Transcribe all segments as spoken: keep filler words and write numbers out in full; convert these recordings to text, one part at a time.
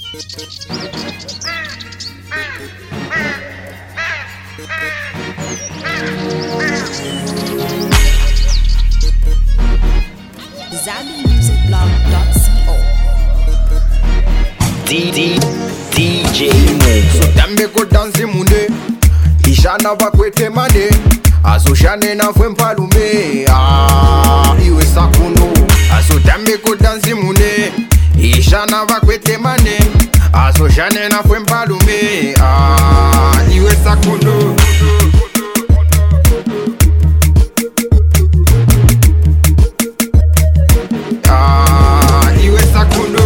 Zambi Music Blog dot co. D D D J Mo. So tambe ko dansi munde ishana bakwete mane asoshane na fwe mpalume ah iwe sakuno aso tambe ko dansi munde ishana bakwete mane asoshane na fwe mpalume ah iwe sakuno ah iwe sakuno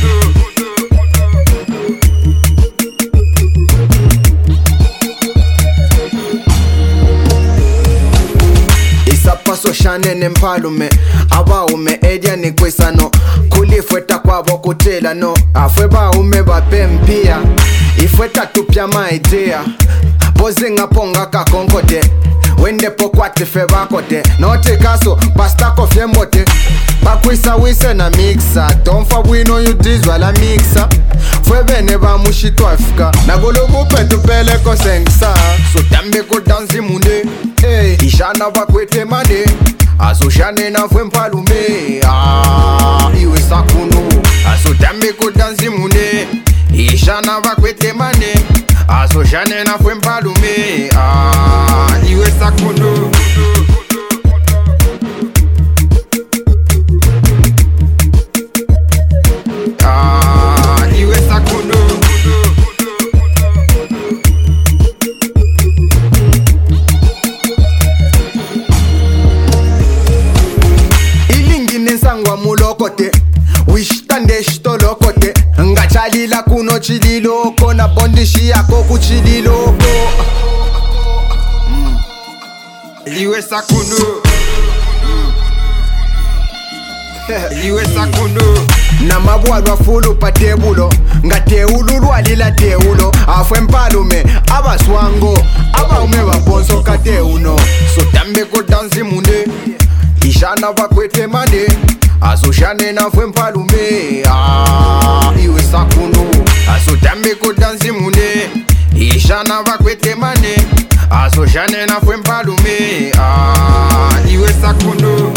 Paso shane ne mpalume abaume edia ni kwesano kulifweta kwabo kutela no afwe baume bapempia ifweta tupya maidea bozi ngaponga kakonkote wende pokwate fe bakote note kaso pastako fyemote bakwisa wise na mixa tomfa wino you dizwala mixa fwe bene ba mushito afika nagolobu petu pele ko sengsa so tambe ko dansi munde hey ishana bakwete mane asoshane na fwe mpalume ah iwe sakuno aso tambe ko dansi munde ishana bakwete mane asoshane na fwe mpalume ah iwe sakuno ah iwe sakuno ilingine sangwa mulokote wishitande shitolokote ngachalila kuno chililoko na bondishi yako kuchililoko mm. Iwe sakuno mm. Iwe sakuno na mabwalwa fulu pa tebulo nga teulu lwalila teulo afwe mpalume abaswango abaume babonso ka teuno so tambe ko dansi munde ishana bakwete mane asoshane na fwe mpalume ah iwe sakuno aso tambe ko dansi munde ishana bakwete mane asoshane na fwe mpalume ah iwe sakuno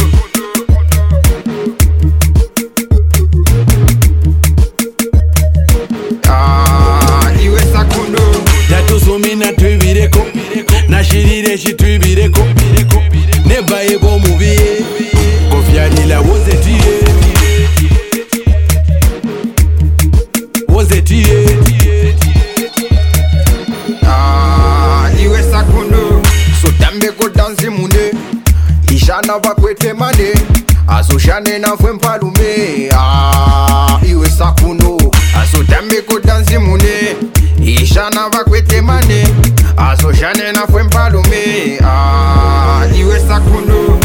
Sumina tuibireko nashirire shituibireko nebaye bo mubiye kofyalila wozetie wozetie ah iwe sakuno so tambe ko dansi munde ishana bakwete mane asoshane na fwe mpalume ah iwe sakuno aso tambe ko dansi munde ishana bakwete mane asoshane na fwe mpalume ah iwe sakuno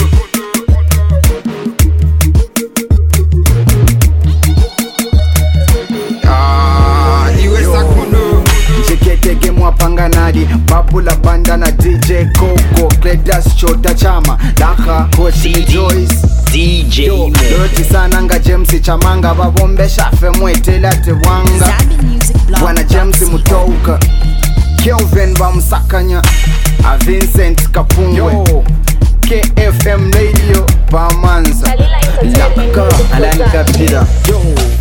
ah iwe sakuno njeketege mwapanganadi babula banda na D J Coco Kledas Chota Chama Laka Kochi Joyce D J Mo. Loti sana nga James Chamanga babombe shafe mwetela tewanga Zambi Music Blog Bwana James Mutouka Kelvin Bamsakanya a Vincent Kapungwe K F M Radio Bamanza Laka Alanika Pira Yo